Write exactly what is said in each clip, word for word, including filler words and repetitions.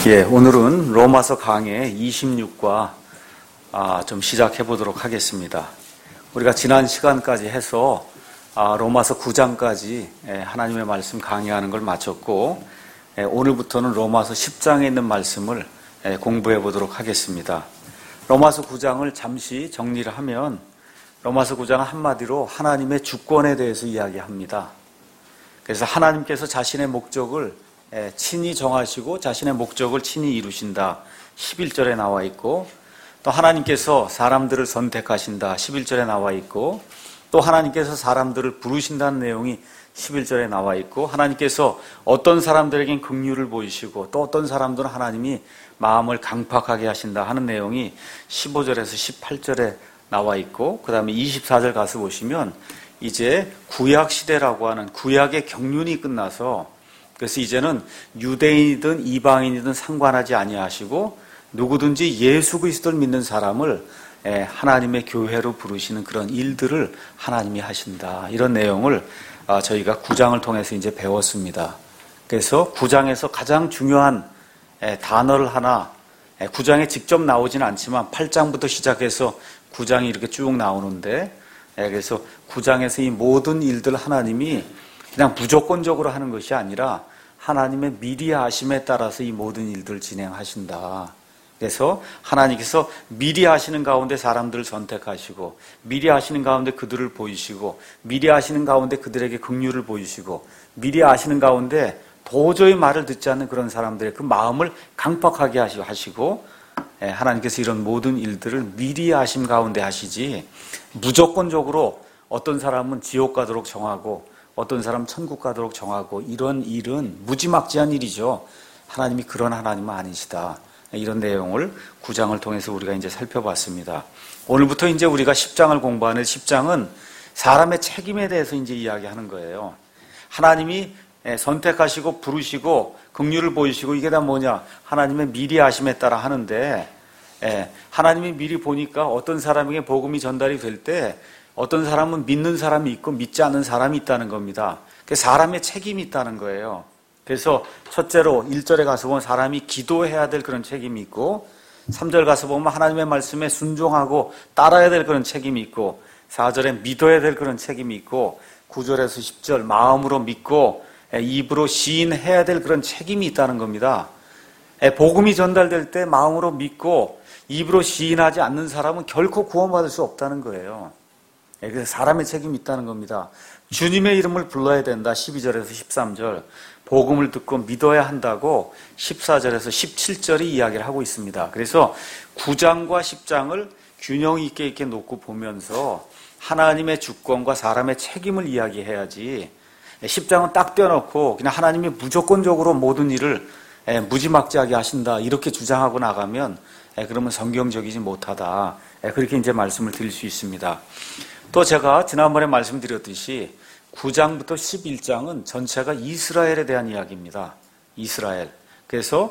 예, 오늘은 로마서 강해 이십육과 아, 좀 시작해 보도록 하겠습니다. 우리가 지난 시간까지 해서 아, 로마서 구 장까지 예, 하나님의 말씀 강의하는 걸 마쳤고 예, 오늘부터는 로마서 십 장에 있는 말씀을 예, 공부해 보도록 하겠습니다. 로마서 구 장을 잠시 정리를 하면 로마서 구 장은 한마디로 하나님의 주권에 대해서 이야기합니다. 그래서 하나님께서 자신의 목적을 친히 정하시고 자신의 목적을 친히 이루신다. 십일 절에 나와 있고, 또 하나님께서 사람들을 선택하신다. 십일 절에 나와 있고, 또 하나님께서 사람들을 부르신다는 내용이 십일 절에 나와 있고, 하나님께서 어떤 사람들에겐 긍휼을 보이시고 또 어떤 사람들은 하나님이 마음을 강팍하게 하신다 하는 내용이 십오 절에서 십팔 절에 나와 있고, 그 다음에 이십사 절 가서 보시면 이제 구약 시대라고 하는 구약의 경륜이 끝나서, 그래서 이제는 유대인이든 이방인이든 상관하지 아니하시고 누구든지 예수 그리스도를 믿는 사람을 하나님의 교회로 부르시는 그런 일들을 하나님이 하신다. 이런 내용을 저희가 구 장을 통해서 이제 배웠습니다. 그래서 구 장에서 가장 중요한 단어를 하나, 구 장에 직접 나오지는 않지만 팔 장부터 시작해서 구 장이 이렇게 쭉 나오는데, 그래서 구 장에서 이 모든 일들 하나님이 그냥 무조건적으로 하는 것이 아니라 하나님의 미리 아심에 따라서 이 모든 일들을 진행하신다. 그래서 하나님께서 미리 하시는 가운데 사람들을 선택하시고, 미리 하시는 가운데 그들을 보이시고, 미리 하시는 가운데 그들에게 긍휼을 보이시고, 미리 하시는 가운데 도저히 말을 듣지 않는 그런 사람들의 그 마음을 강팍하게 하시고, 하나님께서 이런 모든 일들을 미리 하심 가운데 하시지 무조건적으로 어떤 사람은 지옥 가도록 정하고 어떤 사람 천국 가도록 정하고 이런 일은 무지막지한 일이죠. 하나님이 그런 하나님은 아니시다. 이런 내용을 구 장을 통해서 우리가 이제 살펴봤습니다. 오늘부터 이제 우리가 십 장을 공부하는 십 장은 사람의 책임에 대해서 이제 이야기하는 거예요. 하나님이 선택하시고 부르시고 긍휼을 보이시고 이게 다 뭐냐? 하나님의 미리 아심에 따라 하는데, 하나님이 미리 보니까 어떤 사람에게 복음이 전달이 될 때 어떤 사람은 믿는 사람이 있고 믿지 않는 사람이 있다는 겁니다. 사람의 책임이 있다는 거예요. 그래서 첫째로 일 절에 가서 보면 사람이 기도해야 될 그런 책임이 있고, 삼 절 가서 보면 하나님의 말씀에 순종하고 따라야 될 그런 책임이 있고, 사 절에 믿어야 될 그런 책임이 있고, 구 절에서 십 절 마음으로 믿고 입으로 시인해야 될 그런 책임이 있다는 겁니다. 복음이 전달될 때 마음으로 믿고 입으로 시인하지 않는 사람은 결코 구원받을 수 없다는 거예요. 그래서 사람의 책임이 있다는 겁니다. 주님의 이름을 불러야 된다. 십이 절에서 십삼 절. 복음을 듣고 믿어야 한다고 십사 절에서 십칠 절이 이야기를 하고 있습니다. 그래서 구 장과 십 장을 균형 있게 이렇게 놓고 보면서 하나님의 주권과 사람의 책임을 이야기해야지, 십 장은 딱 떼어놓고 그냥 하나님이 무조건적으로 모든 일을 무지막지하게 하신다 이렇게 주장하고 나가면 그러면 성경적이지 못하다. 그렇게 이제 말씀을 드릴 수 있습니다. 또 제가 지난번에 말씀드렸듯이 구 장부터 십일 장은 전체가 이스라엘에 대한 이야기입니다. 이스라엘. 그래서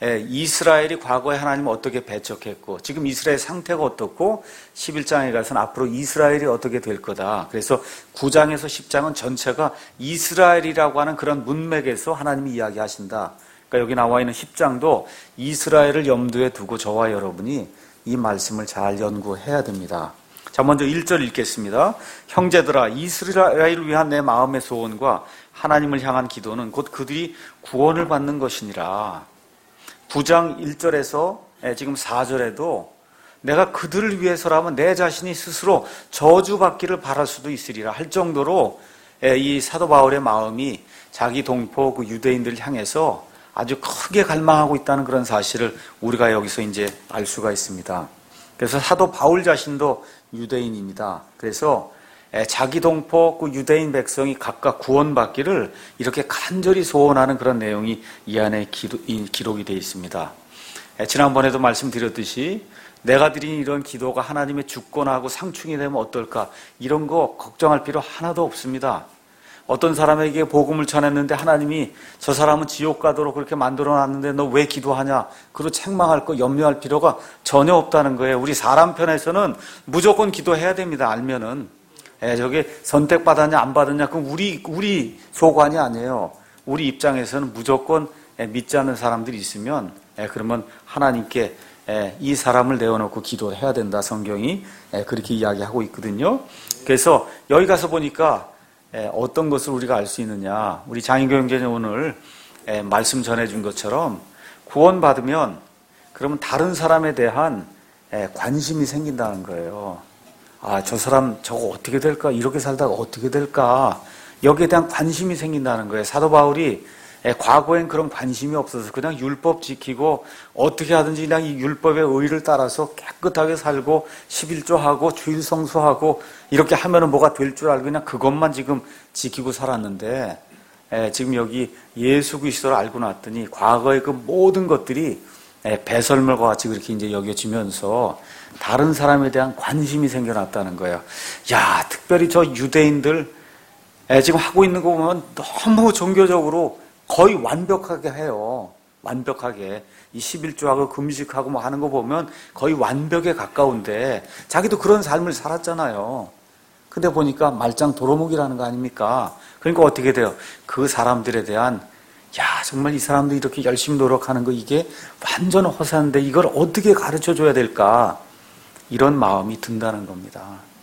이스라엘이 과거에 하나님을 어떻게 배척했고 지금 이스라엘 상태가 어떻고 십일 장에 가서는 앞으로 이스라엘이 어떻게 될 거다. 그래서 구 장에서 십 장은 전체가 이스라엘이라고 하는 그런 문맥에서 하나님이 이야기하신다. 그러니까 여기 나와 있는 십 장도 이스라엘을 염두에 두고 저와 여러분이 이 말씀을 잘 연구해야 됩니다. 자, 먼저 일 절 읽겠습니다. 형제들아, 이스라엘을 위한 내 마음의 소원과 하나님을 향한 기도는 곧 그들이 구원을 받는 것이니라. 구 장 일 절에서 지금 사 절에도 내가 그들을 위해서라면 내 자신이 스스로 저주받기를 바랄 수도 있으리라 할 정도로 이 사도 바울의 마음이 자기 동포 그 유대인들을 향해서 아주 크게 갈망하고 있다는 그런 사실을 우리가 여기서 이제 알 수가 있습니다. 그래서 사도 바울 자신도 유대인입니다. 그래서 자기 동포 그 유대인 백성이 각각 구원받기를 이렇게 간절히 소원하는 그런 내용이 이 안에 기록이 되어 있습니다. 지난번에도 말씀드렸듯이 내가 드린 이런 기도가 하나님의 주권하고 상충이 되면 어떨까, 이런 거 걱정할 필요 하나도 없습니다. 어떤 사람에게 복음을 전했는데 하나님이 저 사람은 지옥 가도록 그렇게 만들어놨는데 너 왜 기도하냐, 그리고 책망할 거 염려할 필요가 전혀 없다는 거예요. 우리 사람 편에서는 무조건 기도해야 됩니다. 알면은. 예, 저게 선택받았냐 안 받았냐 그건 우리 우리 소관이 아니에요. 우리 입장에서는 무조건 믿지 않는 사람들이 있으면 예, 그러면 하나님께 예, 이 사람을 내어놓고 기도해야 된다. 성경이 예, 그렇게 이야기하고 있거든요. 그래서 여기 가서 보니까 예, 어떤 것을 우리가 알 수 있느냐. 우리 장인교 형제님 오늘 예, 말씀 전해준 것처럼 구원받으면 그러면 다른 사람에 대한 예, 관심이 생긴다는 거예요. 아, 저 사람 저거 어떻게 될까? 이렇게 살다가 어떻게 될까? 여기에 대한 관심이 생긴다는 거예요. 사도 바울이 예, 과거엔 그런 관심이 없어서 그냥 율법 지키고 어떻게 하든지 그냥 이 율법의 의를 따라서 깨끗하게 살고 십일조하고 주일 성수하고 이렇게 하면은 뭐가 될 줄 알고 그냥 그것만 지금 지키고 살았는데 예, 지금 여기 예수 그리스도를 알고 났더니 과거의 그 모든 것들이 예, 배설물과 같이 그렇게 이제 여겨지면서 다른 사람에 대한 관심이 생겨났다는 거예요. 야, 특별히 저 유대인들 예, 지금 하고 있는 거 보면 너무 종교적으로 거의 완벽하게 해요. 완벽하게. 이 십일조하고 금식하고 뭐 하는 거 보면 거의 완벽에 가까운데 자기도 그런 삶을 살았잖아요. 근데 보니까 말짱 도루묵이라는 거 아닙니까? 그러니까 어떻게 돼요? 그 사람들에 대한 야, 정말 이 사람들이 이렇게 열심히 노력하는 거 이게 완전 허사인데 이걸 어떻게 가르쳐 줘야 될까? 이런 마음이 든다는 겁니다.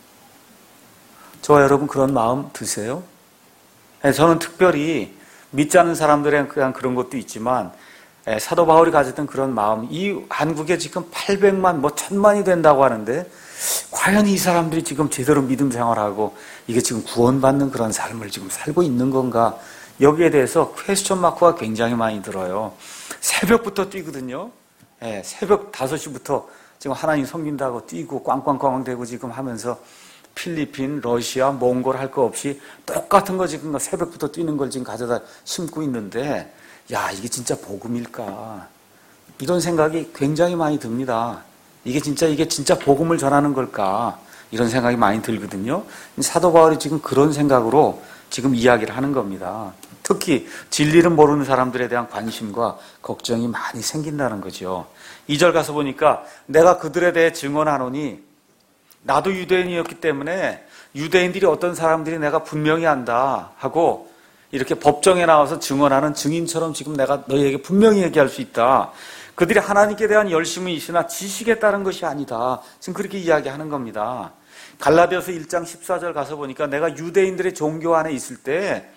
저와 여러분 그런 마음 드세요? 네, 저는 특별히 믿지 않는 사람들에 대한 그런 것도 있지만 예, 사도 바울이 가졌던 그런 마음, 이 한국에 지금 팔백만 뭐 천만이 된다고 하는데 과연 이 사람들이 지금 제대로 믿음 생활하고 이게 지금 구원받는 그런 삶을 지금 살고 있는 건가? 여기에 대해서 퀘스천 마크가 굉장히 많이 들어요. 새벽부터 뛰거든요. 예, 새벽 다섯 시부터 지금 하나님 섬긴다고 뛰고 꽝꽝꽝 대고 지금 하면서 필리핀, 러시아, 몽골 할 거 없이 똑같은 거 지금 새벽부터 뛰는 걸 지금 가져다 심고 있는데 야, 이게 진짜 복음일까? 이런 생각이 굉장히 많이 듭니다. 이게 진짜 이게 진짜 복음을 전하는 걸까? 이런 생각이 많이 들거든요. 사도 바울이 지금 그런 생각으로 지금 이야기를 하는 겁니다. 특히 진리를 모르는 사람들에 대한 관심과 걱정이 많이 생긴다는 거죠. 이 절 가서 보니까 내가 그들에 대해 증언하노니 나도 유대인이었기 때문에 유대인들이 어떤 사람들이 내가 분명히 안다 하고 이렇게 법정에 나와서 증언하는 증인처럼 지금 내가 너희에게 분명히 얘기할 수 있다. 그들이 하나님께 대한 열심이 있으나 지식에 따른 것이 아니다. 지금 그렇게 이야기하는 겁니다. 갈라디아서 일 장 십사 절 가서 보니까 내가 유대인들의 종교 안에 있을 때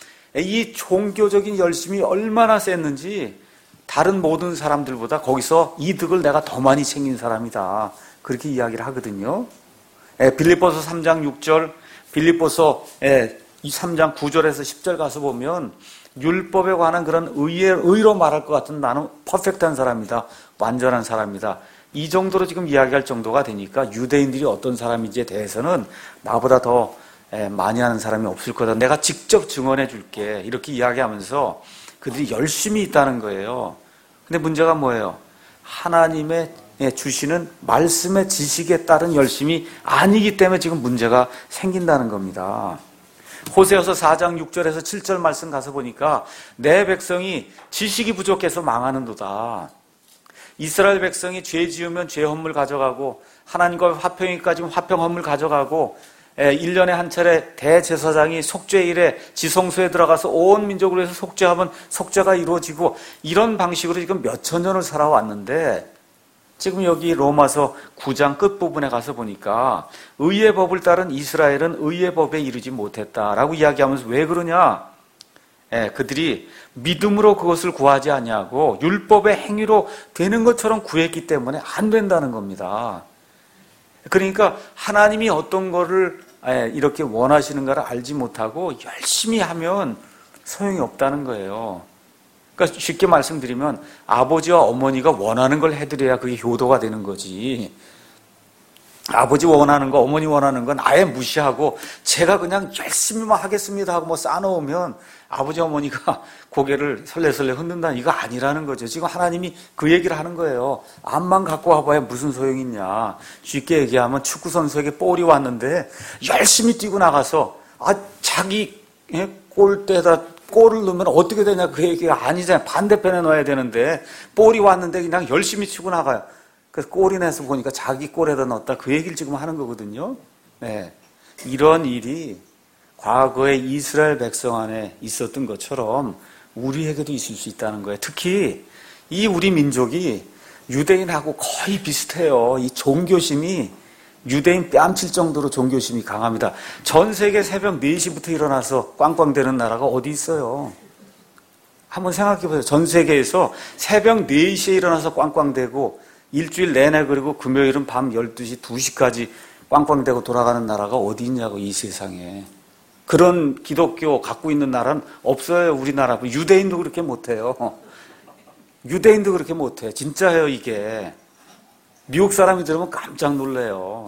이 종교적인 열심이 얼마나 셌는지 다른 모든 사람들보다 거기서 이득을 내가 더 많이 챙긴 사람이다. 그렇게 이야기를 하거든요. 빌립보서 삼 장 육 절, 빌립보서 삼 장 구 절에서 십 절 가서 보면 율법에 관한 그런 의의, 의로 말할 것 같은 나는 퍼펙트한 사람이다. 완전한 사람이다. 이 정도로 지금 이야기할 정도가 되니까 유대인들이 어떤 사람인지에 대해서는 나보다 더 많이 아는 사람이 없을 거다. 내가 직접 증언해 줄게. 이렇게 이야기하면서 그들이 열심히 있다는 거예요. 근데 문제가 뭐예요? 하나님의 주시는 말씀의 지식에 따른 열심이 아니기 때문에 지금 문제가 생긴다는 겁니다. 호세아서 사 장 육 절에서 칠 절 말씀 가서 보니까 내 백성이 지식이 부족해서 망하는도다. 이스라엘 백성이 죄 지으면 죄 헌물 가져가고 하나님과 화평이까지 화평 헌물 가져가고 일 년에 한 차례 대제사장이 속죄일에 지성소에 들어가서 온 민족을 위해서 속죄하면 속죄가 이루어지고 이런 방식으로 지금 몇천 년을 살아왔는데 지금 여기 로마서 구 장 끝부분에 가서 보니까 의의 법을 따른 이스라엘은 의의 법에 이르지 못했다라고 이야기하면서 왜 그러냐? 예, 그들이 믿음으로 그것을 구하지 아니하고 율법의 행위로 되는 것처럼 구했기 때문에 안 된다는 겁니다. 그러니까 하나님이 어떤 거를 이렇게 원하시는가를 알지 못하고 열심히 하면 소용이 없다는 거예요. 그러니까 쉽게 말씀드리면 아버지와 어머니가 원하는 걸 해드려야 그게 효도가 되는 거지. 아버지 원하는 거, 어머니 원하는 건 아예 무시하고 제가 그냥 열심히만 하겠습니다 하고 뭐 싸놓으면 아버지 어머니가 고개를 설레설레 흔든다. 이거 아니라는 거죠. 지금 하나님이 그 얘기를 하는 거예요. 암만 갖고 와봐야 무슨 소용이 있냐. 쉽게 얘기하면 축구선수에게 볼이 왔는데 열심히 뛰고 나가서 아 자기 골대에다 골을 넣으면 어떻게 되냐. 그 얘기가 아니잖아요. 반대편에 넣어야 되는데 볼이 왔는데 그냥 열심히 치고 나가요. 그래서 골이 내서 보니까 자기 골에다 넣었다. 그 얘기를 지금 하는 거거든요. 네. 이런 일이 과거에 이스라엘 백성 안에 있었던 것처럼 우리에게도 있을 수 있다는 거예요. 특히 이 우리 민족이 유대인하고 거의 비슷해요. 이 종교심이 유대인 뺨칠 정도로 종교심이 강합니다. 전 세계 새벽 네 시부터 일어나서 꽝꽝대는 나라가 어디 있어요? 한번 생각해 보세요. 전 세계에서 새벽 네 시에 일어나서 꽝꽝대고 일주일 내내 그리고 금요일은 밤 열두 시, 두 시까지 꽝꽝대고 돌아가는 나라가 어디 있냐고, 이 세상에. 그런 기독교 갖고 있는 나라는 없어요. 우리나라. 유대인도 그렇게 못해요. 유대인도 그렇게 못해. 진짜예요, 이게. 미국 사람이 들으면 깜짝 놀래요.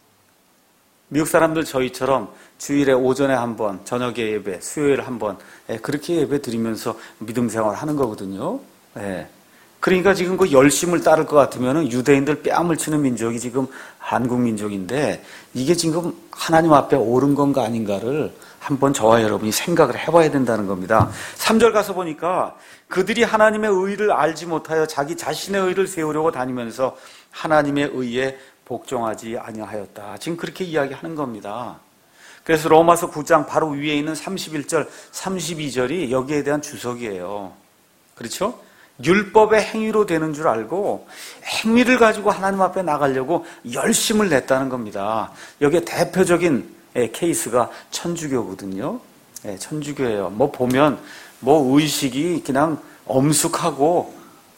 미국 사람들 저희처럼 주일에 오전에 한 번, 저녁에 예배, 수요일에 한 번, 그렇게 예배 드리면서 믿음 생활 하는 거거든요. 그러니까 지금 그 열심을 따를 것 같으면 유대인들 뺨을 치는 민족이 지금 한국 민족인데, 이게 지금 하나님 앞에 옳은 건가 아닌가를 한번 저와 여러분이 생각을 해봐야 된다는 겁니다. 삼 절 가서 보니까 그들이 하나님의 의를 알지 못하여 자기 자신의 의를 세우려고 다니면서 하나님의 의에 복종하지 아니하였다. 지금 그렇게 이야기하는 겁니다. 그래서 로마서 구 장 바로 위에 있는 삼십일 절, 삼십이 절이 여기에 대한 주석이에요. 그렇죠? 율법의 행위로 되는 줄 알고 행위를 가지고 하나님 앞에 나가려고 열심을 냈다는 겁니다. 여기에 대표적인 케이스가 천주교거든요. 천주교예요. 뭐 보면 뭐 의식이 그냥 엄숙하고,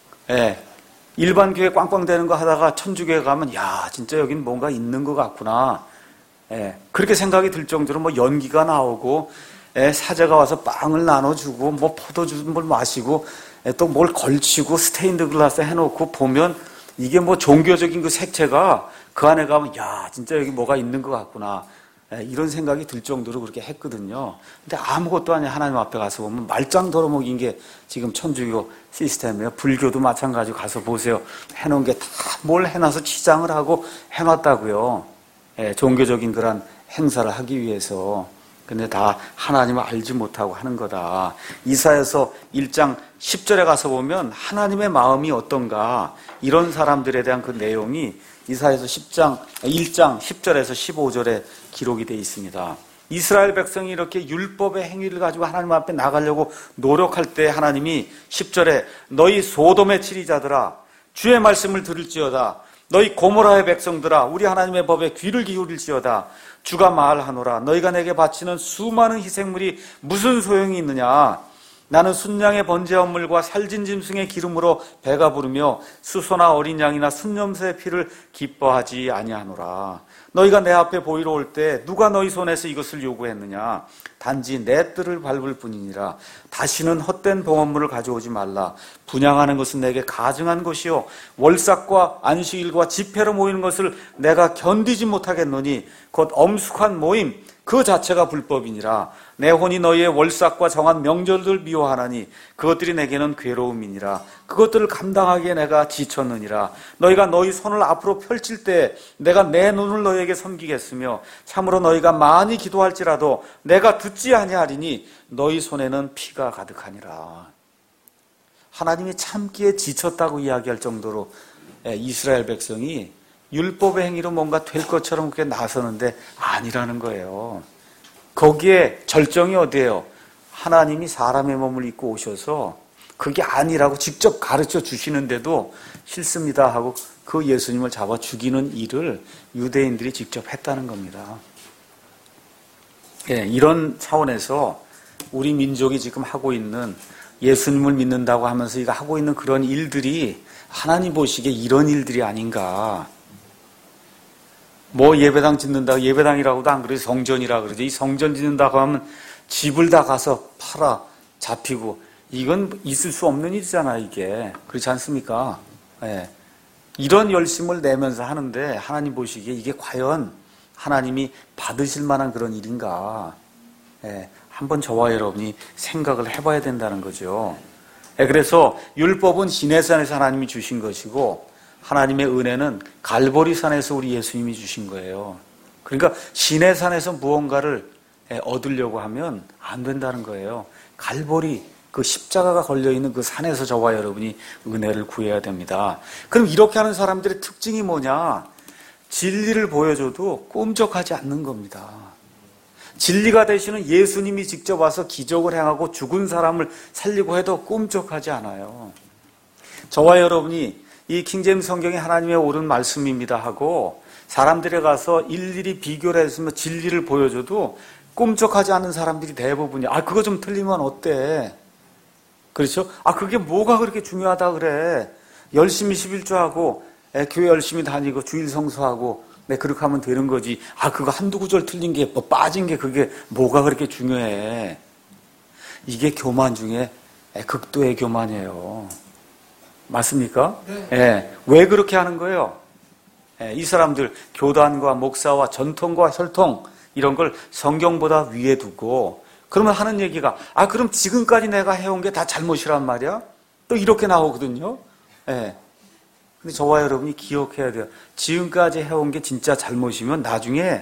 일반 교회 꽝꽝대는 거 하다가 천주교에 가면 야, 진짜 여긴 뭔가 있는 것 같구나. 그렇게 생각이 들 정도로 뭐 연기가 나오고, 사제가 와서 빵을 나눠주고, 뭐 포도주 물 마시고, 또 뭘 걸치고 스테인드 글라스 해놓고 보면 이게 뭐 종교적인 그 색채가 그 안에 가면 야, 진짜 여기 뭐가 있는 것 같구나. 이런 생각이 들 정도로 그렇게 했거든요. 근데 아무것도 아니야. 하나님 앞에 가서 보면 말짱 덜어먹인 게 지금 천주교 시스템이에요. 불교도 마찬가지로 가서 보세요. 해놓은 게 다 뭘 해놔서 치장을 하고 해놨다고요. 예, 종교적인 그런 행사를 하기 위해서. 근데 다 하나님을 알지 못하고 하는 거다. 이사야서 일 장 십 절에 가서 보면 하나님의 마음이 어떤가, 이런 사람들에 대한 그 내용이 이사야서 십 장, 일 장 십 절에서 십오 절에 기록이 되어 있습니다. 이스라엘 백성이 이렇게 율법의 행위를 가지고 하나님 앞에 나가려고 노력할 때 하나님이 십 절에 너희 소돔의 치리자들아 주의 말씀을 들을지어다. 너희 고모라의 백성들아 우리 하나님의 법에 귀를 기울일지어다. 주가 말하노라 너희가 내게 바치는 수많은 희생물이 무슨 소용이 있느냐. 나는 순양의 번제한 물과 살진 짐승의 기름으로 배가 부르며 수소나 어린 양이나 순염소의 피를 기뻐하지 아니하노라. 너희가 내 앞에 보이러 올 때 누가 너희 손에서 이것을 요구했느냐. 단지 내 뜰을 밟을 뿐이니라. 다시는 헛된 봉헌물을 가져오지 말라. 분향하는 것은 내게 가증한 것이요 월삭과 안식일과 집회로 모이는 것을 내가 견디지 못하겠노니 곧 엄숙한 모임 그 자체가 불법이니라. 내 혼이 너희의 월삭과 정한 명절들 미워하나니 그것들이 내게는 괴로움이니라. 그것들을 감당하기에 내가 지쳤느니라. 너희가 너희 손을 앞으로 펼칠 때 내가 내 눈을 너희에게 섬기겠으며 참으로 너희가 많이 기도할지라도 내가 듣지 아니하리니 너희 손에는 피가 가득하니라. 하나님이 참기에 지쳤다고 이야기할 정도로 이스라엘 백성이 율법의 행위로 뭔가 될 것처럼 그렇게 나서는데 아니라는 거예요. 거기에 절정이 어디예요? 하나님이 사람의 몸을 입고 오셔서 그게 아니라고 직접 가르쳐 주시는데도 싫습니다 하고 그 예수님을 잡아 죽이는 일을 유대인들이 직접 했다는 겁니다. 예, 이런 차원에서 우리 민족이 지금 하고 있는 예수님을 믿는다고 하면서 이거 하고 있는 그런 일들이 하나님 보시기에 이런 일들이 아닌가. 뭐 예배당 짓는다고, 예배당이라고도 안 그러지 성전이라 그러지. 이 성전 짓는다고 하면 집을 다 가서 팔아 잡히고 이건 있을 수 없는 일이잖아 이게. 그렇지 않습니까? 예. 이런 열심을 내면서 하는데 하나님 보시기에 이게 과연 하나님이 받으실 만한 그런 일인가. 예. 한번 저와 여러분이 생각을 해봐야 된다는 거죠. 예. 그래서 율법은 시내산에서 하나님이 주신 것이고 하나님의 은혜는 갈보리산에서 우리 예수님이 주신 거예요. 그러니까 시내산에서 무언가를 얻으려고 하면 안 된다는 거예요. 갈보리, 그 십자가가 걸려있는 그 산에서 저와 여러분이 은혜를 구해야 됩니다. 그럼 이렇게 하는 사람들의 특징이 뭐냐? 진리를 보여줘도 꿈쩍하지 않는 겁니다. 진리가 되시는 예수님이 직접 와서 기적을 행하고 죽은 사람을 살리고 해도 꿈쩍하지 않아요. 저와 여러분이 이 킹제임스 성경이 하나님의 옳은 말씀입니다 하고 사람들에 가서 일일이 비교를 했으면 진리를 보여줘도 꿈쩍하지 않는 사람들이 대부분이야. 아, 그거 좀 틀리면 어때? 그렇죠? 아, 그게 뭐가 그렇게 중요하다 그래? 열심히 십일조하고 교회 열심히 다니고 주일 성수하고 네, 그렇게 하면 되는 거지. 아, 그거 한두 구절 틀린 게 뭐 빠진 게 그게 뭐가 그렇게 중요해? 이게 교만 중에 극도의 교만이에요. 맞습니까? 네. 예. 왜 그렇게 하는 거예요? 예, 이 사람들 교단과 목사와 전통과 혈통 이런 걸 성경보다 위에 두고 그러면 하는 얘기가 아 그럼 지금까지 내가 해온 게 다 잘못이란 말이야? 또 이렇게 나오거든요. 예. 근데 저와 여러분이 기억해야 돼요. 지금까지 해온 게 진짜 잘못이면 나중에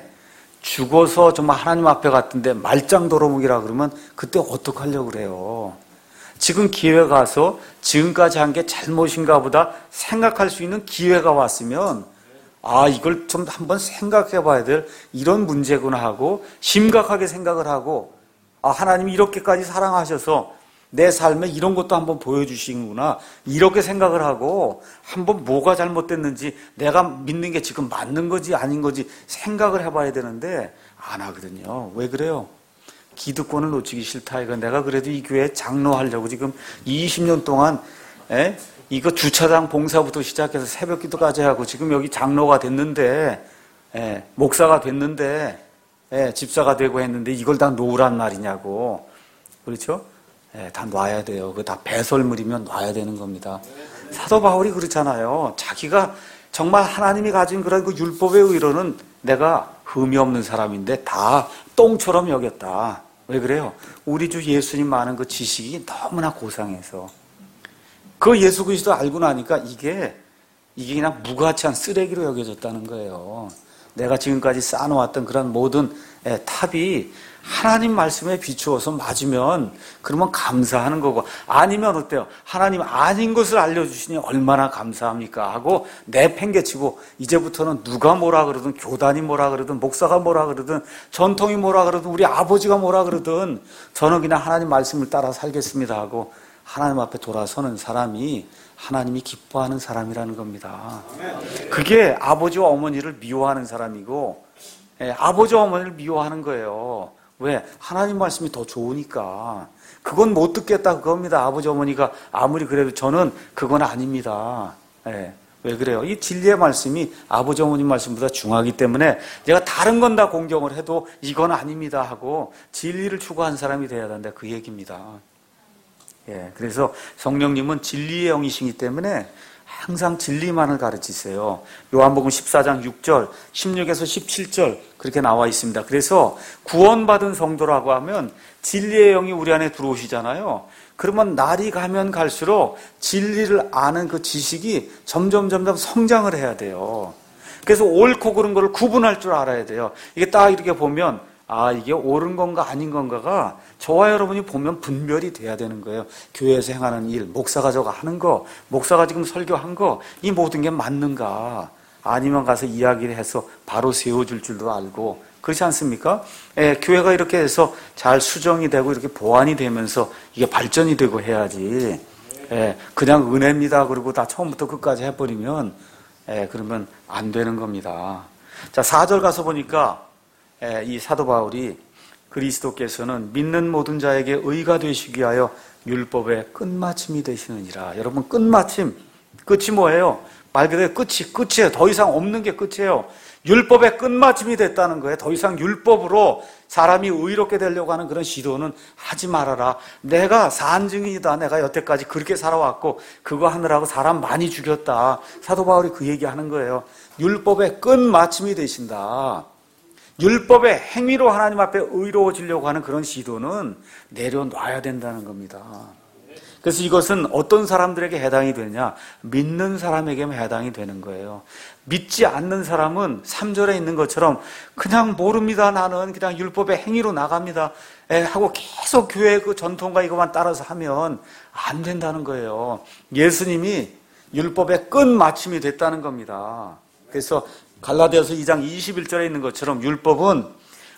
죽어서 정말 하나님 앞에 갔던데 말짱 도루묵이라 그러면 그때 어떡하려고 그래요? 지금 기회가 와서 지금까지 한 게 잘못인가 보다 생각할 수 있는 기회가 왔으면 아 이걸 좀 한번 생각해 봐야 될 이런 문제구나 하고 심각하게 생각을 하고 아 하나님이 이렇게까지 사랑하셔서 내 삶에 이런 것도 한번 보여주시는구나 이렇게 생각을 하고 한번 뭐가 잘못됐는지 내가 믿는 게 지금 맞는 거지 아닌 거지 생각을 해봐야 되는데 안 하거든요. 왜 그래요? 기득권을 놓치기 싫다. 이거 내가 그래도 이 교회 장로하려고 지금 이십 년 동안 에? 이거 주차장 봉사부터 시작해서 새벽 기도까지 하고 지금 여기 장로가 됐는데 에, 목사가 됐는데 에, 집사가 되고 했는데 이걸 다 놓으란 말이냐고. 그렇죠? 에, 다 놔야 돼요. 그거 다 배설물이면 놔야 되는 겁니다. 사도 바울이 그렇잖아요. 자기가 정말 하나님이 가진 그런 그 율법의 의로는 내가 흠이 없는 사람인데 다 똥처럼 여겼다. 왜 그래요? 우리 주 예수님 많은 그 지식이 너무나 고상해서 그 예수 그리스도 알고 나니까 이게 이게 그냥 무가치한 쓰레기로 여겨졌다는 거예요. 내가 지금까지 쌓아놓았던 그런 모든 탑이 하나님 말씀에 비추어서 맞으면 그러면 감사하는 거고 아니면 어때요? 하나님 아닌 것을 알려주시니 얼마나 감사합니까? 하고 내팽개치고 이제부터는 누가 뭐라 그러든 교단이 뭐라 그러든 목사가 뭐라 그러든 전통이 뭐라 그러든 우리 아버지가 뭐라 그러든 저는 그냥 하나님 말씀을 따라 살겠습니다 하고 하나님 앞에 돌아서는 사람이 하나님이 기뻐하는 사람이라는 겁니다. 그게 아버지와 어머니를 미워하는 사람이고 예, 아버지와 어머니를 미워하는 거예요. 왜? 하나님 말씀이 더 좋으니까. 그건 못 듣겠다 그겁니다. 아버지 어머니가 아무리 그래도 저는 그건 아닙니다. 예. 왜 그래요? 이 진리의 말씀이 아버지 어머니 말씀보다 중하기 때문에 제가 다른 건 다 공경을 해도 이건 아닙니다 하고 진리를 추구한 사람이 돼야 된다 그 얘기입니다. 예. 그래서 성령님은 진리의 영이시기 때문에 항상 진리만을 가르치세요. 요한복음 십사장 육절, 십육에서 십칠절 그렇게 나와 있습니다. 그래서 구원받은 성도라고 하면 진리의 영이 우리 안에 들어오시잖아요. 그러면 날이 가면 갈수록 진리를 아는 그 지식이 점점 점점 성장을 해야 돼요. 그래서 옳고 그른 거를 구분할 줄 알아야 돼요. 이게 딱 이렇게 보면 아 이게 옳은 건가 아닌 건가가 저와 여러분이 보면 분별이 돼야 되는 거예요. 교회에서 행하는 일, 목사가 저거 하는 거, 목사가 지금 설교한 거 이 모든 게 맞는가 아니면 가서 이야기를 해서 바로 세워줄 줄도 알고 그렇지 않습니까? 예, 교회가 이렇게 해서 잘 수정이 되고 이렇게 보완이 되면서 이게 발전이 되고 해야지 예, 그냥 은혜입니다 그리고 다 처음부터 끝까지 해버리면 예, 그러면 안 되는 겁니다. 자, 사 절 가서 보니까 이 사도 바울이 그리스도께서는 믿는 모든 자에게 의가 되시기 위하여 율법의 끝마침이 되시느니라. 여러분 끝마침, 끝이 뭐예요? 말 그대로 끝이 끝이에요. 더 이상 없는 게 끝이에요. 율법의 끝마침이 됐다는 거예요. 더 이상 율법으로 사람이 의롭게 되려고 하는 그런 시도는 하지 말아라. 내가 산증인이다. 내가 여태까지 그렇게 살아왔고 그거 하느라고 사람 많이 죽였다. 사도 바울이 그 얘기하는 거예요. 율법의 끝마침이 되신다. 율법의 행위로 하나님 앞에 의로워지려고 하는 그런 시도는 내려놔야 된다는 겁니다. 그래서 이것은 어떤 사람들에게 해당이 되느냐? 믿는 사람에게만 해당이 되는 거예요. 믿지 않는 사람은 삼 절에 있는 것처럼 그냥 모릅니다. 나는 그냥 율법의 행위로 나갑니다. 에, 하고 계속 교회 그 전통과 이것만 따라서 하면 안 된다는 거예요. 예수님이 율법의 끝마침이 됐다는 겁니다. 그래서 갈라디아서 이 장 이십일 절에 있는 것처럼 율법은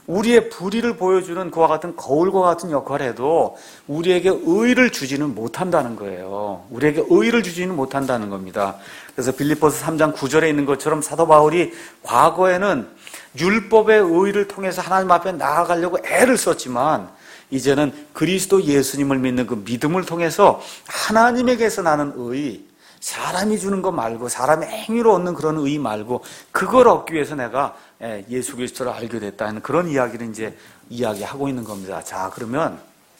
우리의 불의를 보여주는 그와 같은 거울과 같은 역할을 해도 우리에게 의를 주지는 못한다는 거예요. 우리에게 의를 주지는 못한다는 겁니다. 그래서 빌립보서 삼 장 구 절에 있는 것처럼 사도 바울이 과거에는 율법의 의를 통해서 하나님 앞에 나아가려고 애를 썼지만 이제는 그리스도 예수님을 믿는 그 믿음을 통해서 하나님에게서 나는 의, 사람이 주는 거 말고 사람의 행위로 얻는 그런 의 말고 그걸 얻기 위해서 내가 예수 그리스도를 알게 됐다는 그런 이야기를 이제 이야기하고 있는 겁니다. 자, 그러면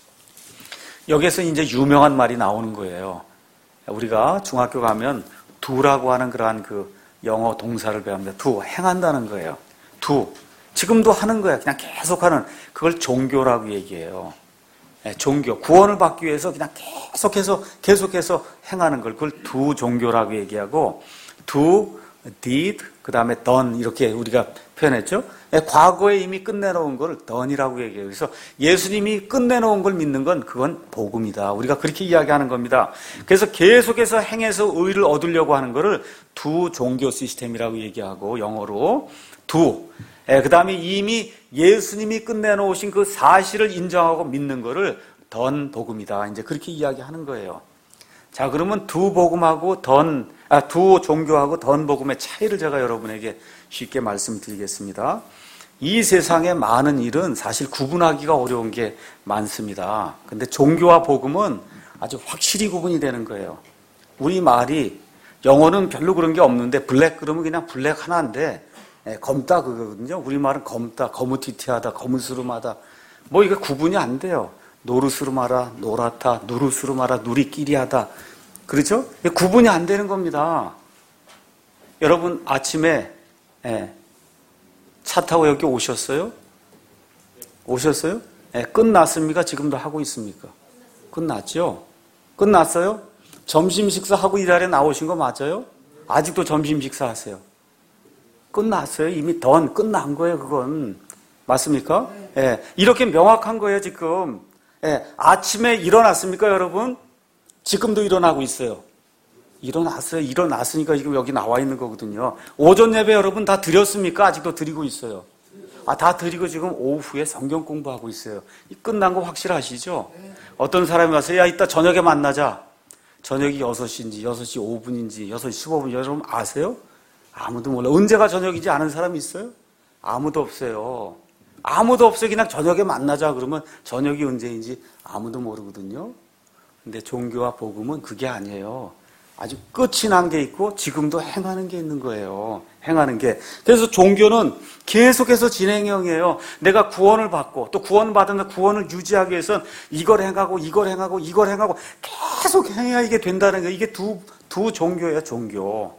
여기서 이제 유명한 말이 나오는 거예요. 우리가 중학교 가면 do라고 하는 그러한 그 영어 동사를 배웁니다. do, 행한다는 거예요. do. 지금도 하는 거야. 그냥 계속하는 그걸 종교라고 얘기해요. 네, 종교. 구원을 받기 위해서 그냥 계속해서 계속해서 행하는 걸 그걸 do 종교라고 얘기하고 do, did, 그 다음에 done 이렇게 우리가 표현했죠. 네, 과거에 이미 끝내놓은 걸 done이라고 얘기해요. 그래서 예수님이 끝내놓은 걸 믿는 건 그건 복음이다. 우리가 그렇게 이야기하는 겁니다. 그래서 계속해서 행해서 의를 얻으려고 하는 거를 do 종교 시스템이라고 얘기하고 영어로 do. 예, 그 다음에 이미 예수님이 끝내놓으신 그 사실을 인정하고 믿는 거를 던 복음이다. 이제 그렇게 이야기하는 거예요. 자, 그러면 두 복음하고 던, 아, 두 종교하고 던 복음의 차이를 제가 여러분에게 쉽게 말씀드리겠습니다. 이 세상의 많은 일은 사실 구분하기가 어려운 게 많습니다. 근데 종교와 복음은 아주 확실히 구분이 되는 거예요. 우리 말이 영어는 별로 그런 게 없는데 블랙 그러면 그냥 블랙 하나인데 예, 검다 그거거든요. 우리말은 검다, 거무튀튀하다, 거무스름하다. 뭐 이게 구분이 안 돼요. 노르스름하다, 노랗다, 누르스름하다, 누리끼리하다. 그렇죠? 구분이 안 되는 겁니다. 여러분 아침에 예, 차 타고 여기 오셨어요? 오셨어요? 예, 끝났습니까? 지금도 하고 있습니까? 끝났죠? 끝났어요? 점심 식사하고 이 자리에 나오신 거 맞아요? 아직도 점심 식사하세요? 끝났어요. 이미 던 끝난 거예요. 그건 맞습니까? 예, 이렇게 명확한 거예요. 지금 예, 아침에 일어났습니까, 여러분? 지금도 일어나고 있어요. 일어났어요. 일어났으니까 지금 여기 나와 있는 거거든요. 오전 예배 여러분 다 드렸습니까? 아직도 드리고 있어요. 아, 다 드리고 지금 오후에 성경 공부하고 있어요. 끝난 거 확실하시죠? 어떤 사람이 와서 야, 이따 저녁에 만나자. 저녁이 여섯 시인지 여섯 시 오 분인지 여섯 시 십오 분 여러분 아세요? 아무도 몰라. 언제가 저녁이지 아는 사람이 있어요? 아무도 없어요. 아무도 없어요. 그냥 저녁에 만나자 그러면 저녁이 언제인지 아무도 모르거든요. 근데 종교와 복음은 그게 아니에요. 아주 끝이 난 게 있고 지금도 행하는 게 있는 거예요. 행하는 게. 그래서 종교는 계속해서 진행형이에요. 내가 구원을 받고 또 구원받은 구원을 유지하기 위해서는 이걸 행하고 이걸 행하고 이걸 행하고 계속 행해야 이게 된다는 거예요. 이게 두, 두 종교예요. 종교.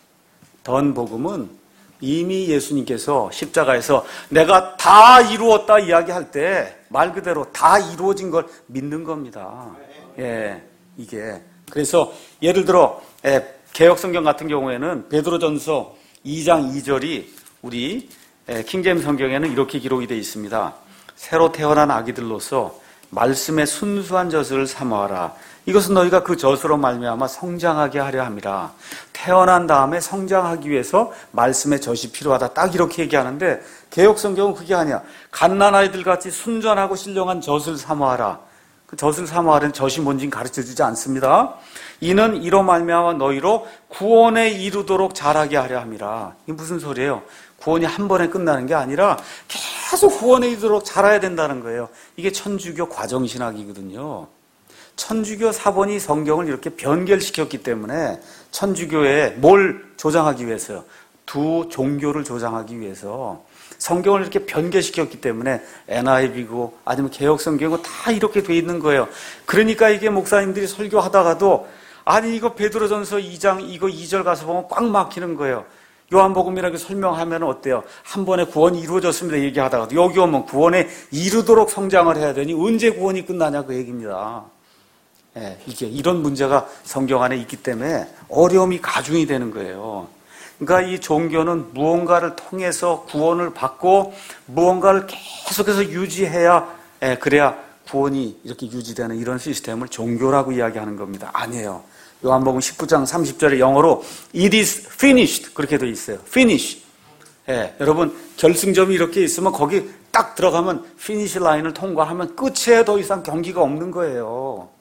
던 복음은 이미 예수님께서 십자가에서 내가 다 이루었다 이야기할 때 말 그대로 다 이루어진 걸 믿는 겁니다. 예, 이게. 그래서 예를 들어 예, 개역성경 같은 경우에는 베드로전서 이 장 이 절이 우리 예, 킹제임스 성경에는 이렇게 기록이 되어 있습니다. 새로 태어난 아기들로서 말씀의 순수한 젖을 사모하라. 이것은 너희가 그 젖으로 말미암아 성장하게 하려 함이라. 태어난 다음에 성장하기 위해서 말씀의 젖이 필요하다. 딱 이렇게 얘기하는데 개역성경은 그게 아니야. 갓난아이들 같이 순전하고 신령한 젖을 사모하라. 그 젖을 사모하는 젖이 뭔지는 가르쳐주지 않습니다. 이는 이로 말미암아 너희로 구원에 이르도록 자라게 하려 함이라. 이게 무슨 소리예요? 구원이 한 번에 끝나는 게 아니라 계속 구원에 이르도록 자라야 된다는 거예요. 이게 천주교 과정신학이거든요. 천주교 사본이 성경을 이렇게 변결시켰기 때문에 천주교에 뭘 조장하기 위해서요? 두 종교를 조장하기 위해서 성경을 이렇게 변개시켰기 때문에 엔아이브이고 아니면 개역성경이고 다 이렇게 돼 있는 거예요. 그러니까 이게 목사님들이 설교하다가도 아니 이거 베드로전서 이 장 이거 이 절 가서 보면 꽉 막히는 거예요. 요한복음이라고 설명하면 어때요? 한 번에 구원이 이루어졌습니다 얘기하다가도 여기 오면 구원에 이르도록 성장을 해야 되니 언제 구원이 끝나냐 그 얘기입니다. 예, 이게 이런 문제가 성경 안에 있기 때문에 어려움이 가중이 되는 거예요. 그러니까 이 종교는 무언가를 통해서 구원을 받고 무언가를 계속해서 유지해야 예, 그래야 구원이 이렇게 유지되는 이런 시스템을 종교라고 이야기하는 겁니다. 아니에요. 요한복음 십구 장 삼십 절에 영어로 It is finished 그렇게 되어 있어요. Finish. 예, 여러분 결승점이 이렇게 있으면 거기 딱 들어가면 피니시 라인을 통과하면 끝이에요. 더 이상 경기가 없는 거예요.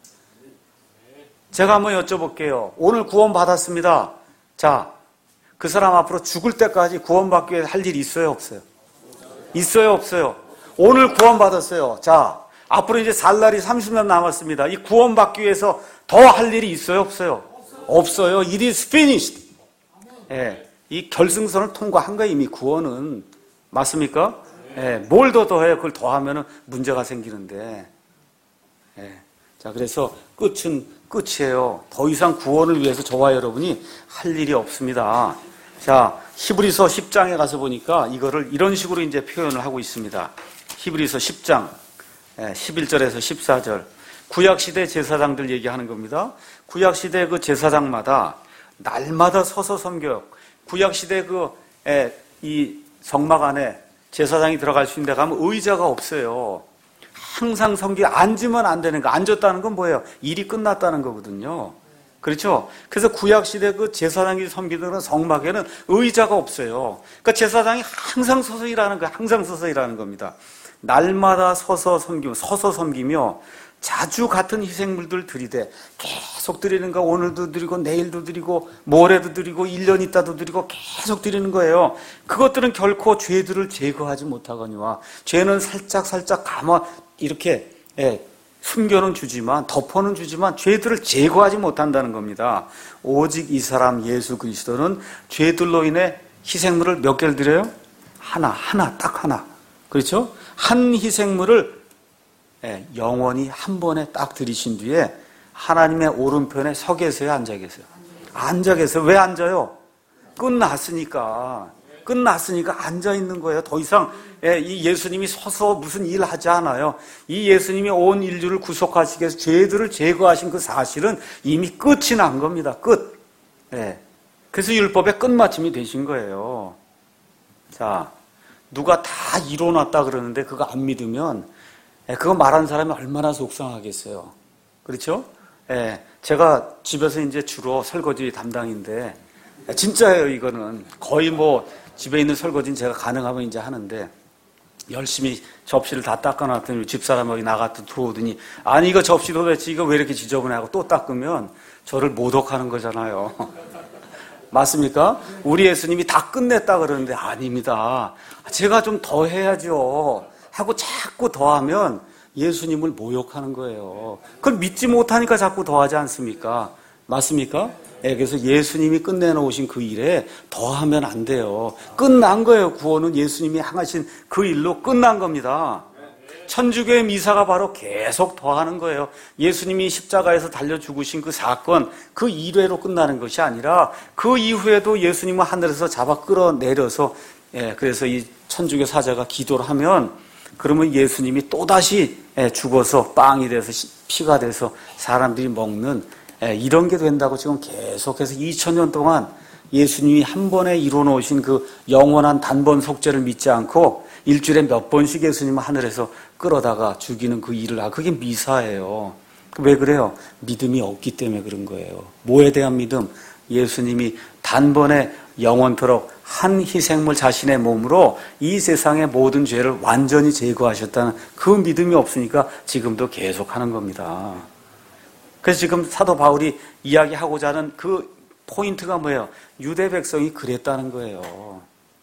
제가 한번 여쭤볼게요. 오늘 구원 받았습니다. 자, 그 사람 앞으로 죽을 때까지 구원받기 위해 할 일이 있어요, 없어요? 있어요, 없어요? 오늘 구원받았어요. 자, 앞으로 이제 살 날이 삼십 년 남았습니다. 이 구원받기 위해서 더 할 일이 있어요, 없어요? 없어요. It is finished. 예, 이 결승선을 통과한 거예요, 이미 구원은. 맞습니까? 예, 뭘 더 더해요? 그걸 더하면 문제가 생기는데. 예, 자, 그래서 끝은 끝이에요. 더 이상 구원을 위해서 저와 여러분이 할 일이 없습니다. 자, 히브리서 십 장에 가서 보니까 이거를 이런 식으로 이제 표현을 하고 있습니다. 히브리서 십 장, 십일 절에서 십사 절. 구약시대 제사장들 얘기하는 겁니다. 구약시대 그 제사장마다 날마다 서서 섬겨요. 구약시대 그, 에, 이 성막 안에 제사장이 들어갈 수 있는 데 가면 의자가 없어요. 항상 섬기, 앉으면 안 되는 거. 앉았다는 건 뭐예요? 일이 끝났다는 거거든요. 그렇죠? 그래서 구약시대 그 제사장이 섬기는 성막에는 의자가 없어요. 그러니까 제사장이 항상 서서 일하는 거예요. 항상 서서 일하는 겁니다. 날마다 서서 섬기며, 서서 섬기며, 자주 같은 희생물들 드리되, 계속 드리는 거, 오늘도 드리고, 내일도 드리고, 모레도 드리고, 일 년 있다도 드리고, 계속 드리는 거예요. 그것들은 결코 죄들을 제거하지 못하거니와, 죄는 살짝 살짝 감아, 이렇게, 예, 숨겨는 주지만, 덮어는 주지만, 죄들을 제거하지 못한다는 겁니다. 오직 이 사람 예수 그리스도는 죄들로 인해 희생물을 몇 개를 드려요? 하나, 하나, 딱 하나. 그렇죠? 한 희생물을 영원히 한 번에 딱 드리신 뒤에 하나님의 오른편에 서 계세요, 앉아 계세요? 앉아 계세요. 왜 앉아요? 끝났으니까. 끝났으니까 앉아 있는 거예요. 더 이상 이 예수님이 서서 무슨 일 하지 않아요. 이 예수님이 온 인류를 구속하시기 위해서 죄들을 제거하신 그 사실은 이미 끝이 난 겁니다. 끝. 그래서 율법의 끝마침이 되신 거예요. 자, 누가 다 이뤄놨다 그러는데 그거 안 믿으면 그거 말하는 사람이 얼마나 속상하겠어요. 그렇죠? 예, 제가 집에서 이제 주로 설거지 담당인데 진짜예요. 이거는 거의 뭐 집에 있는 설거지는 제가 가능하면 이제 하는데 열심히 접시를 다 닦아놨더니 집사람이 나갔다 들어오더니 아니 이거 접시 도대체 이거 왜 이렇게 지저분해 하고 또 닦으면 저를 모독하는 거잖아요. 맞습니까? 우리 예수님이 다 끝냈다 그러는데 아닙니다. 제가 좀 더 해야죠 하고 자꾸 더하면 예수님을 모욕하는 거예요. 그걸 믿지 못하니까 자꾸 더하지 않습니까? 맞습니까? 네, 그래서 예수님이 끝내놓으신 그 일에 더하면 안 돼요. 끝난 거예요. 구원은 예수님이 행하신 그 일로 끝난 겁니다. 천주교의 미사가 바로 계속 더하는 거예요. 예수님이 십자가에서 달려 죽으신 그 사건, 그 일회로 끝나는 것이 아니라 그 이후에도 예수님을 하늘에서 잡아 끌어내려서 예, 그래서 이 천주교 사자가 기도를 하면 그러면 예수님이 또다시 예, 죽어서 빵이 돼서 피가 돼서 사람들이 먹는 예, 이런 게 된다고 지금 계속해서 이천 년 동안 예수님이 한 번에 이뤄놓으신 그 영원한 단번 속죄를 믿지 않고 일주일에 몇 번씩 예수님을 하늘에서 끌어다가 죽이는 그 일을 하고 그게 미사예요. 왜 그래요? 믿음이 없기 때문에 그런 거예요. 뭐에 대한 믿음? 예수님이 단번에 영원토록 한 희생물 자신의 몸으로 이 세상의 모든 죄를 완전히 제거하셨다는 그 믿음이 없으니까 지금도 계속하는 겁니다. 그래서 지금 사도 바울이 이야기하고자 하는 그 포인트가 뭐예요? 유대 백성이 그랬다는 거예요.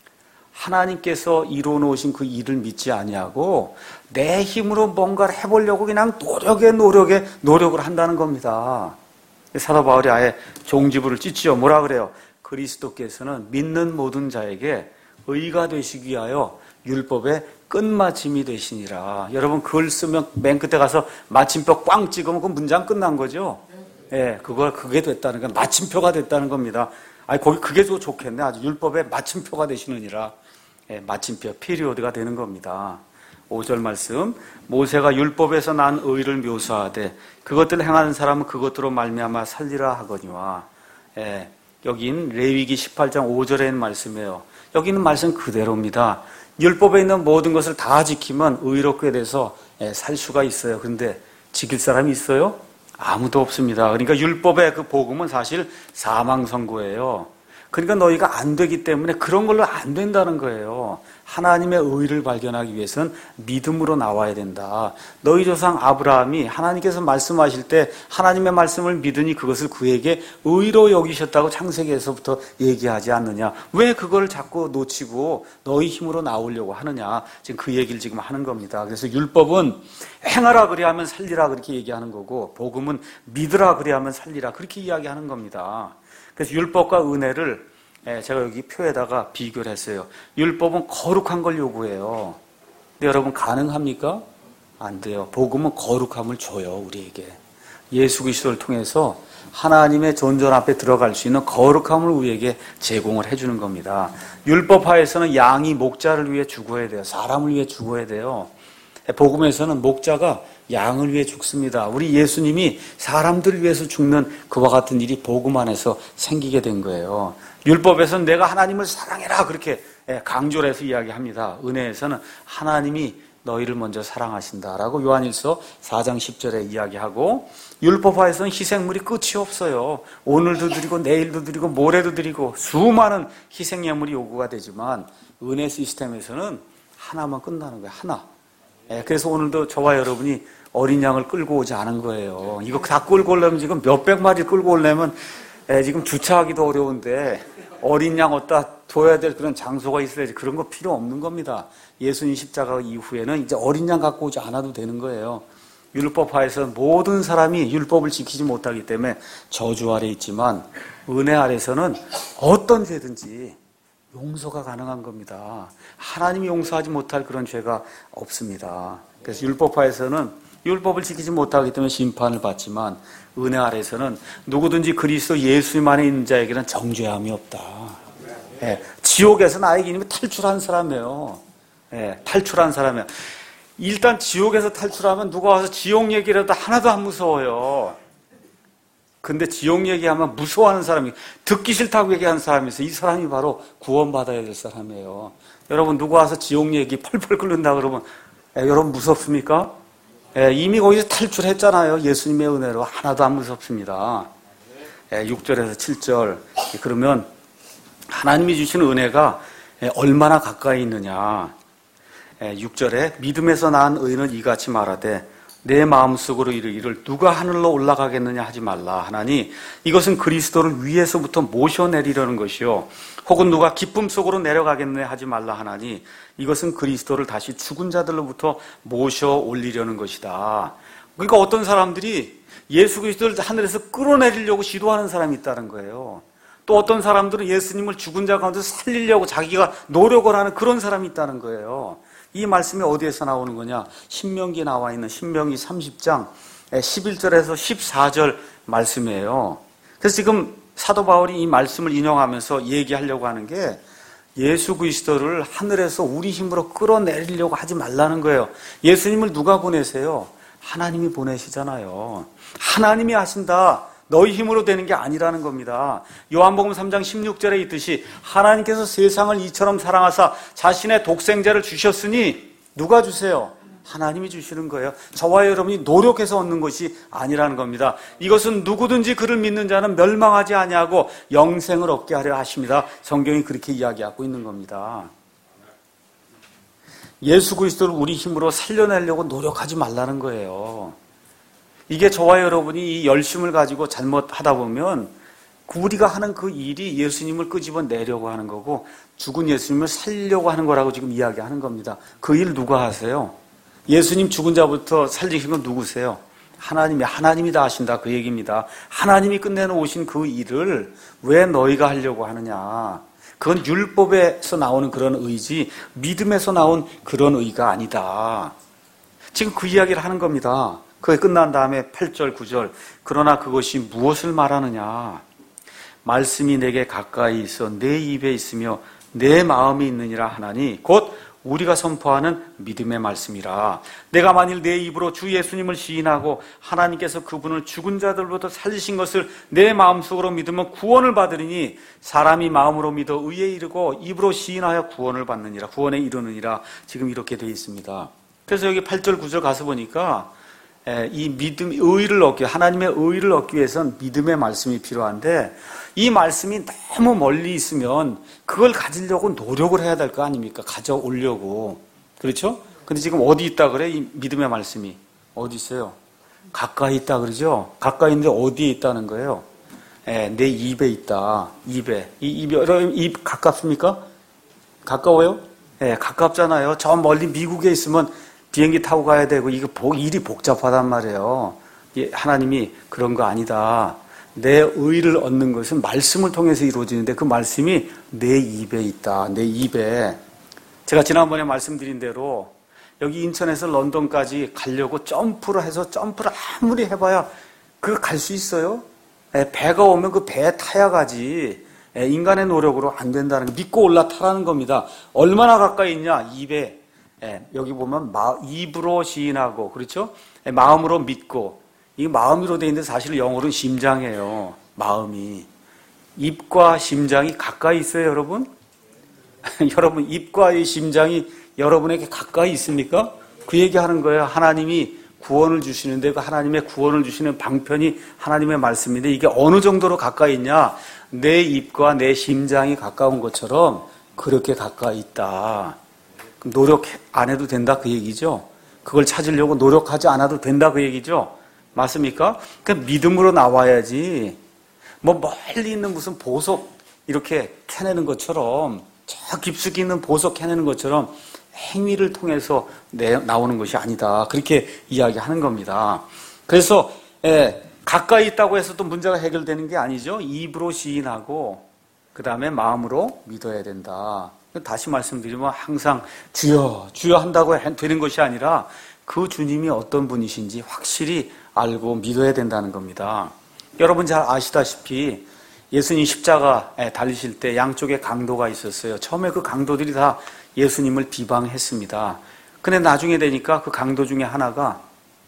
하나님께서 이루어놓으신 그 일을 믿지 아니하고 내 힘으로 뭔가를 해보려고 그냥 노력에 노력에 노력을 한다는 겁니다. 사도 바울이 아예 종지부를 찢지요. 뭐라 그래요? 그리스도께서는 믿는 모든 자에게 의가 되시기 위하여 율법의 끝마침이 되시니라. 여러분 글 쓰면 맨 끝에 가서 마침표 꽝 찍으면 그 문장 끝난 거죠? 예, 네, 그거 그게 됐다는 건 마침표가 됐다는 겁니다. 아니 거기 그게 더 좋겠네. 아주 율법의 마침표가 되시느니라. 예, 마침표 피리오드가 되는 겁니다. 오 절 말씀. 모세가 율법에서 난 의를 묘사하되 그것들을 행하는 사람은 그것들로 말미암아 살리라 하거니와. 예, 여긴 레위기 십팔 장 오 절에 있는 말씀이에요. 여기 있는 말씀 그대로입니다. 율법에 있는 모든 것을 다 지키면 의롭게 돼서 예, 살 수가 있어요. 그런데 지킬 사람이 있어요? 아무도 없습니다. 그러니까 율법의 그 복음은 사실 사망 선고예요. 그러니까 너희가 안 되기 때문에 그런 걸로 안 된다는 거예요. 하나님의 의를 발견하기 위해서는 믿음으로 나와야 된다. 너희 조상 아브라함이 하나님께서 말씀하실 때 하나님의 말씀을 믿으니 그것을 그에게 의로 여기셨다고 창세기에서부터 얘기하지 않느냐. 왜 그걸 자꾸 놓치고 너희 힘으로 나오려고 하느냐. 지금 그 얘기를 지금 하는 겁니다. 그래서 율법은 행하라 그리하면 살리라 그렇게 얘기하는 거고, 복음은 믿으라 그리하면 살리라 그렇게 이야기하는 겁니다. 그래서 율법과 은혜를 제가 여기 표에다가 비교를 했어요. 율법은 거룩한 걸 요구해요. 근데 여러분 가능합니까? 안 돼요. 복음은 거룩함을 줘요, 우리에게. 예수 그리스도를 통해서 하나님의 존전 앞에 들어갈 수 있는 거룩함을 우리에게 제공을 해주는 겁니다. 율법하에서는 양이 목자를 위해 죽어야 돼요. 사람을 위해 죽어야 돼요. 복음에서는 목자가 양을 위해 죽습니다. 우리 예수님이 사람들을 위해서 죽는 그와 같은 일이 복음 안에서 생기게 된 거예요. 율법에서는 내가 하나님을 사랑해라 그렇게 강조를 해서 이야기합니다. 은혜에서는 하나님이 너희를 먼저 사랑하신다라고 요한일서 사 장 십 절에 이야기하고, 율법화에서는 희생물이 끝이 없어요. 오늘도 드리고 내일도 드리고 모레도 드리고 수많은 희생예물이 요구가 되지만 은혜 시스템에서는 하나만 끝나는 거예요. 하나. 그래서 오늘도 저와 여러분이 어린 양을 끌고 오지 않은 거예요. 이거 다 끌고 오려면 지금 몇백 마리 끌고 오려면 지금 주차하기도 어려운데 어린 양 어디다 둬야 될 그런 장소가 있어야지. 그런 거 필요 없는 겁니다. 예수님 십자가 이후에는 이제 어린 양 갖고 오지 않아도 되는 거예요. 율법화에서 모든 사람이 율법을 지키지 못하기 때문에 저주 아래 있지만 은혜 아래서는 어떤 죄든지 용서가 가능한 겁니다. 하나님이 용서하지 못할 그런 죄가 없습니다. 그래서 율법화에서는 율법을 지키지 못하기 때문에 심판을 받지만 은혜 아래서는 누구든지 그리스도 예수님 안에 있는 자에게는 정죄함이 없다. 예, 지옥에서 나에게 이미 탈출한 사람이에요. 예, 탈출한 사람이에요. 일단 지옥에서 탈출하면 누가 와서 지옥 얘기라도 하나도 안 무서워요. 근데 지옥 얘기하면 무서워하는 사람이, 듣기 싫다고 얘기하는 사람이 있어요. 이 사람이 바로 구원받아야 될 사람이에요. 여러분 누가 와서 지옥 얘기 펄펄 끓는다 그러면 예, 여러분 무섭습니까? 예, 이미 거기서 탈출했잖아요. 예수님의 은혜로 하나도 안 무섭습니다. 예, 육 절에서 칠 절. 그러면 하나님이 주시는 은혜가 예, 얼마나 가까이 있느냐. 예, 육 절에 믿음에서 난 의인은 이같이 말하되 내 마음속으로 이르기를 누가 하늘로 올라가겠느냐 하지 말라 하나니 이것은 그리스도를 위에서부터 모셔내리려는 것이요 혹은 누가 기쁨 속으로 내려가겠느냐 하지 말라 하나니 이것은 그리스도를 다시 죽은 자들로부터 모셔 올리려는 것이다. 그러니까 어떤 사람들이 예수 그리스도를 하늘에서 끌어내리려고 시도하는 사람이 있다는 거예요. 또 어떤 사람들은 예수님을 죽은 자 가운데 살리려고 자기가 노력을 하는 그런 사람이 있다는 거예요. 이 말씀이 어디에서 나오는 거냐? 신명기에 나와 있는 신명기 삼십 장 십일 절에서 십사 절 말씀이에요. 그래서 지금 사도 바울이 이 말씀을 인용하면서 얘기하려고 하는 게 예수 그리스도를 하늘에서 우리 힘으로 끌어내리려고 하지 말라는 거예요. 예수님을 누가 보내세요? 하나님이 보내시잖아요. 하나님이 하신다. 너희 힘으로 되는 게 아니라는 겁니다. 요한복음 삼 장 십육 절에 있듯이 하나님께서 세상을 이처럼 사랑하사 자신의 독생자를 주셨으니 누가 주세요? 하나님이 주시는 거예요. 저와 여러분이 노력해서 얻는 것이 아니라는 겁니다. 이것은 누구든지 그를 믿는 자는 멸망하지 아니하고 영생을 얻게 하려 하십니다. 성경이 그렇게 이야기하고 있는 겁니다. 예수 그리스도를 우리 힘으로 살려내려고 노력하지 말라는 거예요. 이게 저와 여러분이 이 열심을 가지고 잘못하다 보면 우리가 하는 그 일이 예수님을 끄집어내려고 하는 거고 죽은 예수님을 살리려고 하는 거라고 지금 이야기하는 겁니다. 그 일 누가 하세요? 예수님 죽은 자부터 살리신 건 누구세요? 하나님이, 하나님이 다 하신다 그 얘기입니다. 하나님이 끝내놓으신 그 일을 왜 너희가 하려고 하느냐. 그건 율법에서 나오는 그런 의지, 믿음에서 나온 그런 의가 아니다. 지금 그 이야기를 하는 겁니다. 그게 끝난 다음에 팔 절, 구 절. 그러나 그것이 무엇을 말하느냐. 말씀이 내게 가까이 있어 내 입에 있으며 내 마음이 있느니라 하나니 곧 우리가 선포하는 믿음의 말씀이라. 내가 만일 내 입으로 주 예수님을 시인하고 하나님께서 그분을 죽은 자들로부터 살리신 것을 내 마음속으로 믿으면 구원을 받으리니 사람이 마음으로 믿어 의에 이르고 입으로 시인하여 구원을 받느니라. 구원에 이르느니라. 지금 이렇게 되어 있습니다. 그래서 여기 팔 절, 구 절 가서 보니까 이 믿음, 의를 얻기, 하나님의 의를 얻기 위해서는 믿음의 말씀이 필요한데 이 말씀이 너무 멀리 있으면 그걸 가지려고 노력을 해야 될 거 아닙니까? 가져오려고. 그렇죠? 근데 지금 어디 있다 그래? 이 믿음의 말씀이. 어디 있어요? 가까이 있다 그러죠? 가까이 있는데 어디에 있다는 거예요? 예, 내 입에 있다. 입에. 이 입이, 여러분, 입 가깝습니까? 가까워요? 예, 가깝잖아요. 저 멀리 미국에 있으면 비행기 타고 가야 되고, 이거 일이 복잡하단 말이에요. 하나님이 그런 거 아니다. 내 의를 얻는 것은 말씀을 통해서 이루어지는데 그 말씀이 내 입에 있다. 내 입에. 제가 지난번에 말씀드린 대로 여기 인천에서 런던까지 가려고 점프를 해서 점프를 아무리 해봐야 그거 갈 수 있어요? 예, 배가 오면 그 배에 타야 가지. 예, 인간의 노력으로 안 된다는 거 믿고 올라타라는 겁니다. 얼마나 가까이 있냐? 입에. 예, 여기 보면 마, 입으로 시인하고 그렇죠? 예, 마음으로 믿고. 이 마음으로 돼 있는데 사실 영어로는 심장이에요. 마음이. 입과 심장이 가까이 있어요, 여러분? 여러분 입과 이 심장이 여러분에게 가까이 있습니까? 그 얘기하는 거예요. 하나님이 구원을 주시는데 그 하나님의 구원을 주시는 방편이 하나님의 말씀인데 이게 어느 정도로 가까이 있냐? 내 입과 내 심장이 가까운 것처럼 그렇게 가까이 있다. 그럼 노력 안 해도 된다 그 얘기죠? 그걸 찾으려고 노력하지 않아도 된다 그 얘기죠? 맞습니까? 그러니까 믿음으로 나와야지 뭐 멀리 있는 무슨 보석 이렇게 캐내는 것처럼 저 깊숙이 있는 보석 캐내는 것처럼 행위를 통해서 내, 나오는 것이 아니다. 그렇게 이야기하는 겁니다. 그래서 예, 가까이 있다고 해서 또 문제가 해결되는 게 아니죠. 입으로 시인하고 그 다음에 마음으로 믿어야 된다. 다시 말씀드리면 항상 주여 주여 한다고 되는 것이 아니라 그 주님이 어떤 분이신지 확실히 알고 믿어야 된다는 겁니다. 여러분 잘 아시다시피 예수님 십자가에 달리실 때 양쪽에 강도가 있었어요. 처음에 그 강도들이 다 예수님을 비방했습니다. 근데 나중에 되니까 그 강도 중에 하나가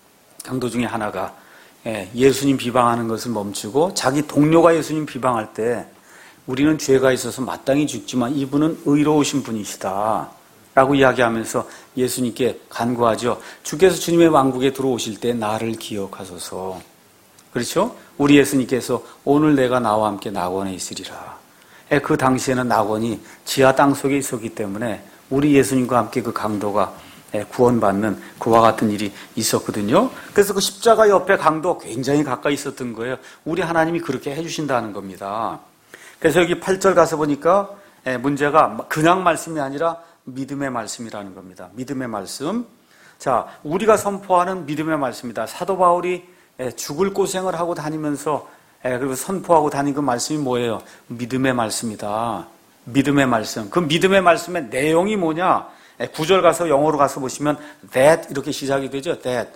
강도 중에 하나가 예수님 비방하는 것을 멈추고 자기 동료가 예수님 비방할 때 우리는 죄가 있어서 마땅히 죽지만 이분은 의로우신 분이시다 라고 이야기하면서 예수님께 간구하죠. 주께서 주님의 왕국에 들어오실 때 나를 기억하소서. 그렇죠? 우리 예수님께서 오늘 내가 나와 함께 낙원에 있으리라. 그 당시에는 낙원이 지하 땅 속에 있었기 때문에 우리 예수님과 함께 그 강도가 구원받는 그와 같은 일이 있었거든요. 그래서 그 십자가 옆에 강도 굉장히 가까이 있었던 거예요. 우리 하나님이 그렇게 해주신다는 겁니다. 그래서 여기 팔 절 가서 보니까 문제가 그냥 말씀이 아니라 믿음의 말씀이라는 겁니다. 믿음의 말씀. 자, 우리가 선포하는 믿음의 말씀이다. 사도 바울이 죽을 고생을 하고 다니면서 그리고 선포하고 다닌 그 말씀이 뭐예요? 믿음의 말씀이다. 믿음의 말씀. 그 믿음의 말씀의 내용이 뭐냐? 구 절 가서 영어로 가서 보시면 that 이렇게 시작이 되죠. that.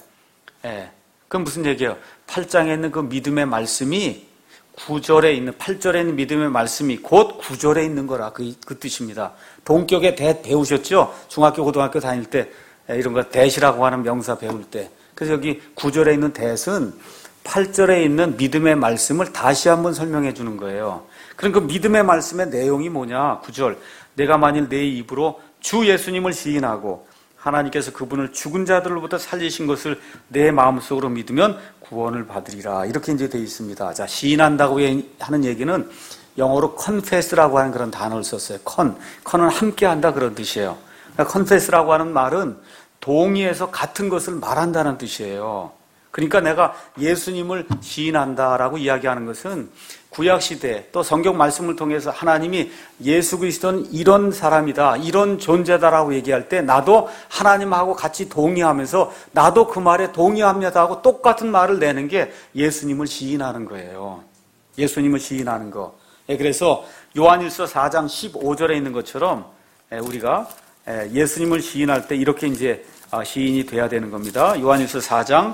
그건 무슨 얘기예요? 팔 장에 있는 그 믿음의 말씀이 구 절에 있는 팔 절에 있는 믿음의 말씀이 곧 구 절에 있는 거라 그, 그 뜻입니다. 동격에 that 배우셨죠? 중학교 고등학교 다닐 때 이런 거 that이라고 하는 명사 배울 때. 그래서 여기 구 절에 있는 that은 팔 절에 있는 믿음의 말씀을 다시 한번 설명해 주는 거예요. 그럼 그 믿음의 말씀의 내용이 뭐냐? 구 절. 내가 만일 내 입으로 주 예수님을 시인하고 하나님께서 그분을 죽은 자들로부터 살리신 것을 내 마음속으로 믿으면 구원을 받으리라. 이렇게 이제 되어 있습니다. 자, 시인한다고 하는 얘기는 영어로 confess라고 하는 그런 단어를 썼어요. con. con은 함께 한다 그런 뜻이에요. 그러니까 confess라고 하는 말은 동의해서 같은 것을 말한다는 뜻이에요. 그러니까 내가 예수님을 시인한다라고 이야기하는 것은 구약시대 또 성경 말씀을 통해서 하나님이 예수 그리스도는 이런 사람이다, 이런 존재다라고 얘기할 때 나도 하나님하고 같이 동의하면서 나도 그 말에 동의합니다 하고 똑같은 말을 내는 게 예수님을 시인하는 거예요. 예수님을 시인하는 거. 그래서 요한일서 사 장 십오 절에 있는 것처럼 우리가 예수님을 시인할 때 이렇게 이제 시인이 돼야 되는 겁니다. 요한일서 사 장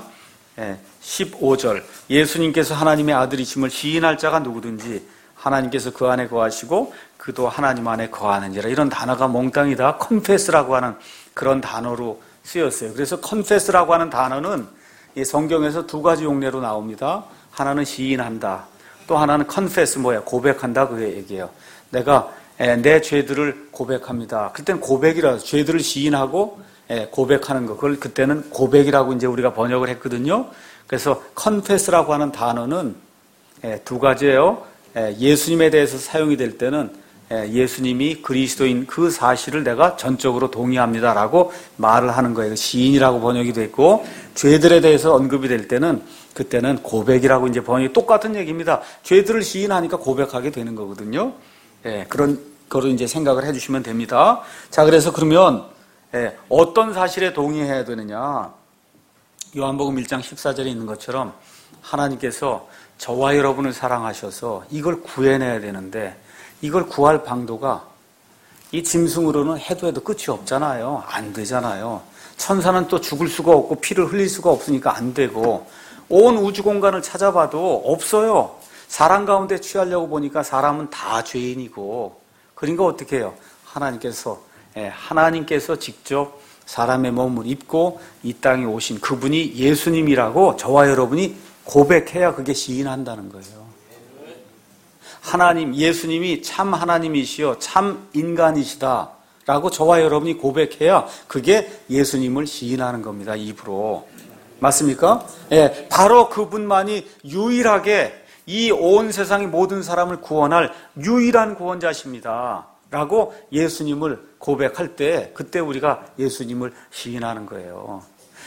십오 절. 예수님께서 하나님의 아들이심을 시인할 자가 누구든지 하나님께서 그 안에 거하시고 그도 하나님 안에 거하느니라. 이런 단어가 몽땅이다 confess라고 하는 그런 단어로 쓰였어요. 그래서 confess라고 하는 단어는 이 성경에서 두 가지 용례로 나옵니다. 하나는 시인한다. 또 하나는 confess 뭐야? 고백한다 그 얘기예요. 내가 내 죄들을 고백합니다. 그때는 고백이라 죄들을 시인하고 고백하는 거, 그걸 그때는 고백이라고 이제 우리가 번역을 했거든요. 그래서 confess라고 하는 단어는 두 가지예요. 예수님에 대해서 사용이 될 때는 예수님이 그리스도인 그 사실을 내가 전적으로 동의합니다라고 말을 하는 거예요. 시인이라고 번역이 됐고, 죄들에 대해서 언급이 될 때는 그때는 고백이라고 이제 번역이 똑같은 얘기입니다. 죄들을 시인하니까 고백하게 되는 거거든요. 예, 그런 거를 이제 생각을 해주시면 됩니다. 자, 그래서 그러면 예, 어떤 사실에 동의해야 되느냐? 요한복음 일 장 십사 절에 있는 것처럼 하나님께서 저와 여러분을 사랑하셔서 이걸 구해내야 되는데, 이걸 구할 방도가 이 짐승으로는 해도 해도 끝이 없잖아요. 안 되잖아요. 천사는 또 죽을 수가 없고 피를 흘릴 수가 없으니까 안 되고, 온 우주 공간을 찾아봐도 없어요. 사람 가운데 취하려고 보니까 사람은 다 죄인이고, 그러니까 어떻게 해요? 하나님께서 하나님께서 직접 사람의 몸을 입고 이 땅에 오신 그분이 예수님이라고 저와 여러분이 고백해야 그게 시인한다는 거예요. 하나님, 예수님이 참 하나님이시여 참 인간이시다 라고 저와 여러분이 고백해야 그게 예수님을 시인하는 겁니다. 입으로. 맞습니까? 예, 바로 그분만이 유일하게 이 온 세상의 모든 사람을 구원할 유일한 구원자십니다 라고 예수님을 고백할 때, 그때 우리가 예수님을 시인하는 거예요.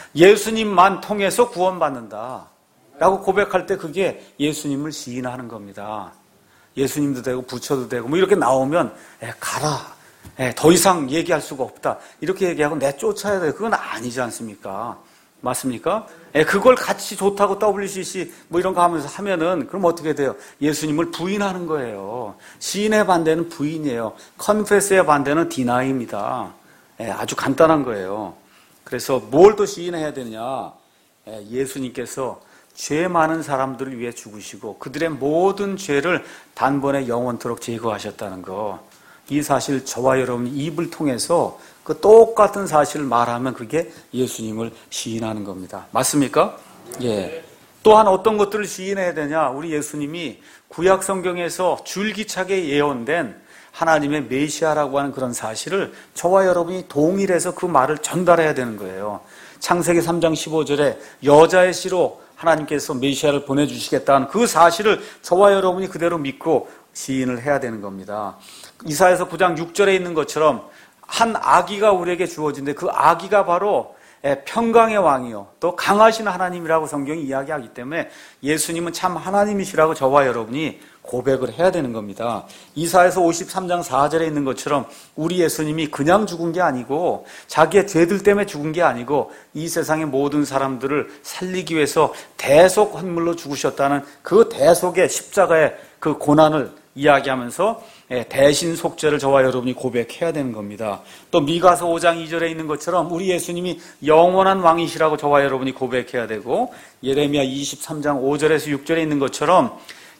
예수님만 통해서 구원받는다 라고 고백할 때 그게 예수님을 시인하는 겁니다. 예수님도 되고 부처도 되고 뭐 이렇게 나오면 에, 가라, 에, 더 이상 얘기할 수가 없다 이렇게 얘기하고 내쫓아야 돼요. 그건 아니지 않습니까? 맞습니까? 에, 그걸 같이 좋다고 더블유씨씨 뭐 이런 거 하면서 하면은 그럼 어떻게 돼요? 예수님을 부인하는 거예요. 시인의 반대는 부인이에요. 컨페스의 반대는 디나이입니다. 에, 아주 간단한 거예요. 그래서 뭘 또 시인해야 되느냐? 에, 예수님께서 죄 많은 사람들을 위해 죽으시고 그들의 모든 죄를 단번에 영원토록 제거하셨다는 거, 이 사실 저와 여러분이 입을 통해서 그 똑같은 사실을 말하면 그게 예수님을 시인하는 겁니다. 맞습니까? 예. 또한 어떤 것들을 시인해야 되냐? 우리 예수님이 구약 성경에서 줄기차게 예언된 하나님의 메시아라고 하는 그런 사실을 저와 여러분이 동일해서 그 말을 전달해야 되는 거예요. 창세기 삼 장 십오 절에 여자의 씨로 하나님께서 메시아를 보내주시겠다는 그 사실을 저와 여러분이 그대로 믿고 시인을 해야 되는 겁니다. 이사야서 구 장 육 절에 있는 것처럼 한 아기가 우리에게 주어진데 그 아기가 바로 평강의 왕이요 또 강하신 하나님이라고 성경이 이야기하기 때문에 예수님은 참 하나님이시라고 저와 여러분이 고백을 해야 되는 겁니다. 이사야서 오십삼 장 사 절에 있는 것처럼 우리 예수님이 그냥 죽은 게 아니고 자기의 죄들 때문에 죽은 게 아니고 이 세상의 모든 사람들을 살리기 위해서 대속 헌물로 죽으셨다는 그 대속의 십자가의 그 고난을 이야기하면서 대신 속죄를 저와 여러분이 고백해야 되는 겁니다. 또 미가서 오 장 이 절에 있는 것처럼 우리 예수님이 영원한 왕이시라고 저와 여러분이 고백해야 되고, 예레미야 이십삼 장 오 절에서 육 절에 있는 것처럼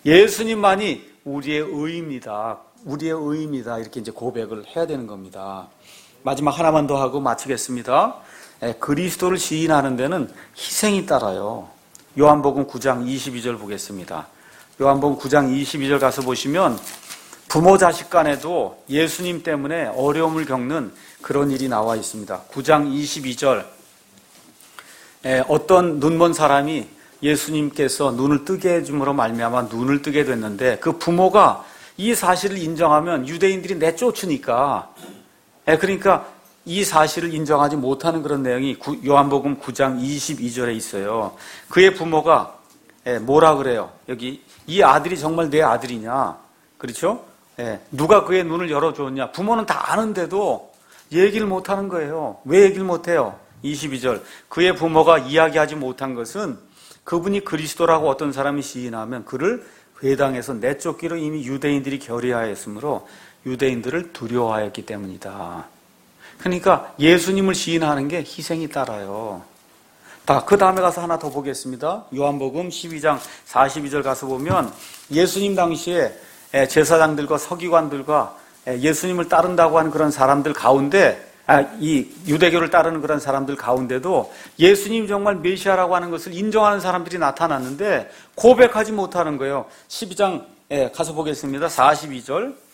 예수님만이 우리의 의입니다. 우리의 의입니다. 이렇게 이제 고백을 해야 되는 겁니다. 마지막 하나만 더 하고 마치겠습니다. 그리스도를 시인하는 데는 희생이 따라요. 요한복음 구 장 이십이 절 보겠습니다. 요한복음 구 장 이십이 절 가서 보시면 부모 자식 간에도 예수님 때문에 어려움을 겪는 그런 일이 나와 있습니다. 구 장 이십이 절, 어떤 눈먼 사람이 예수님께서 눈을 뜨게 해줌으로 말미암아 눈을 뜨게 됐는데 그 부모가 이 사실을 인정하면 유대인들이 내쫓으니까, 그러니까 이 사실을 인정하지 못하는 그런 내용이 요한복음 구 장 이십이 절에 있어요. 그의 부모가 뭐라 그래요? 여기 이 아들이 정말 내 아들이냐? 그렇죠? 누가 그의 눈을 열어주었냐? 부모는 다 아는데도 얘기를 못하는 거예요. 왜 얘기를 못해요? 이십이 절, 그의 부모가 이야기하지 못한 것은 그분이 그리스도라고 어떤 사람이 시인하면 그를 회당에서 내쫓기로 이미 유대인들이 결의하였으므로 유대인들을 두려워하였기 때문이다. 그러니까 예수님을 시인하는 게 희생이 따라요. 그 다음에 가서 하나 더 보겠습니다. 요한복음 십이 장 사십이 절 가서 보면 예수님 당시에 제사장들과 서기관들과 예수님을 따른다고 하는 그런 사람들 가운데, 이 유대교를 따르는 그런 사람들 가운데도 예수님 정말 메시아라고 하는 것을 인정하는 사람들이 나타났는데 고백하지 못하는 거예요. 십이 장 가서 보겠습니다. 사십이 절,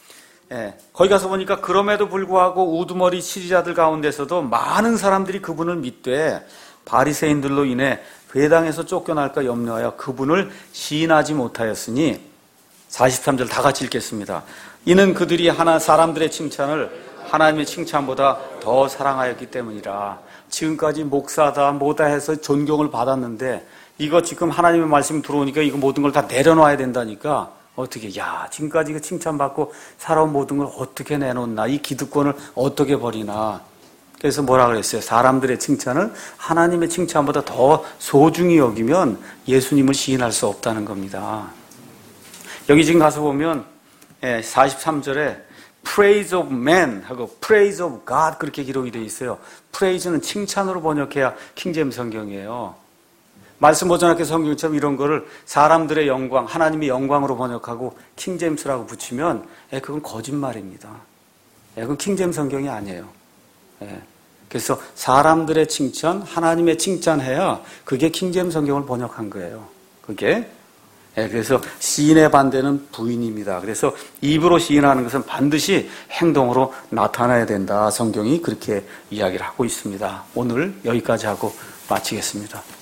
예, 거기 가서 보니까 그럼에도 불구하고 우두머리 치리자들 가운데서도 많은 사람들이 그분을 믿되 바리새인들로 인해 회당에서 쫓겨날까 염려하여 그분을 시인하지 못하였으니 사십삼 절 다 같이 읽겠습니다. 이는 그들이 하나 사람들의 칭찬을 하나님의 칭찬보다 더 사랑하였기 때문이라. 지금까지 목사다 뭐다 해서 존경을 받았는데 이거 지금 하나님의 말씀 들어오니까 이거 모든 걸 다 내려놔야 된다니까 어떻게 야 지금까지 그 칭찬받고 살아온 모든 걸 어떻게 내놓나, 이 기득권을 어떻게 버리나. 그래서 뭐라 그랬어요? 사람들의 칭찬을 하나님의 칭찬보다 더 소중히 여기면 예수님을 시인할 수 없다는 겁니다. 여기 지금 가서 보면 사십삼 절에 praise of man 하고 praise of God 그렇게 기록이 되어 있어요. praise는 칭찬으로 번역해야 킹제임스 성경이에요. 말씀 보존학교 성경처럼 이런 거를 사람들의 영광, 하나님의 영광으로 번역하고 킹제임스라고 붙이면 예, 그건 거짓말입니다. 예, 그건 킹제임스 성경이 아니에요. 예, 그래서 사람들의 칭찬, 하나님의 칭찬해야 그게 킹제임스 성경을 번역한 거예요. 그게 예, 그래서 시인의 반대는 부인입니다. 그래서 입으로 시인하는 것은 반드시 행동으로 나타나야 된다. 성경이 그렇게 이야기를 하고 있습니다. 오늘 여기까지 하고 마치겠습니다.